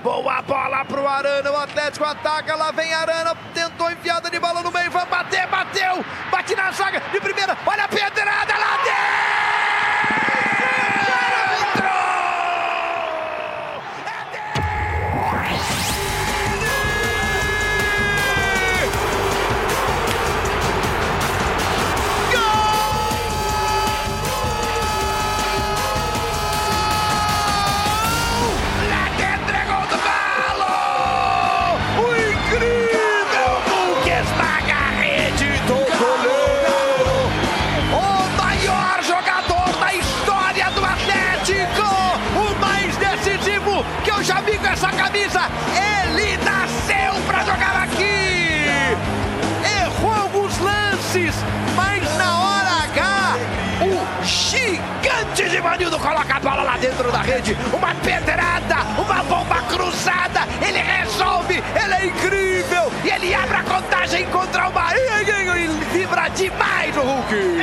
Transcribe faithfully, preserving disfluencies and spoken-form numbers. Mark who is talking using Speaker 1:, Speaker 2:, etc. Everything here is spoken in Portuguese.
Speaker 1: Boa bola pro Arana, o Atlético ataca, lá vem Arana, tentou enfiada de bola no meio, vai bater, bateu, bate na zaga de primeira, olha a pedrada lá dentro! Que eu já vi com essa camisa, ele nasceu pra jogar aqui, errou alguns lances, mas na hora H, o gigante de Manildo coloca a bola lá dentro da rede, uma pedrada, uma bomba cruzada, ele resolve, ele é incrível, e ele abre a contagem contra o Bahia, e vibra demais o Hulk.